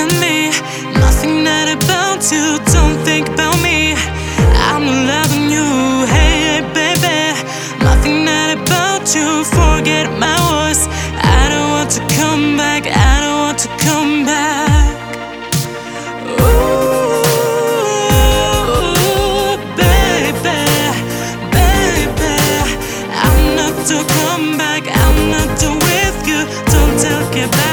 at me. Nothing that about you, don't think about me. I'm loving you, hey baby. Nothing that about you, forget my voice. I don't want to come back, I don't want to come back. Ooh, baby, baby, I'm not to come back, I'm not to with you. Don't take it back.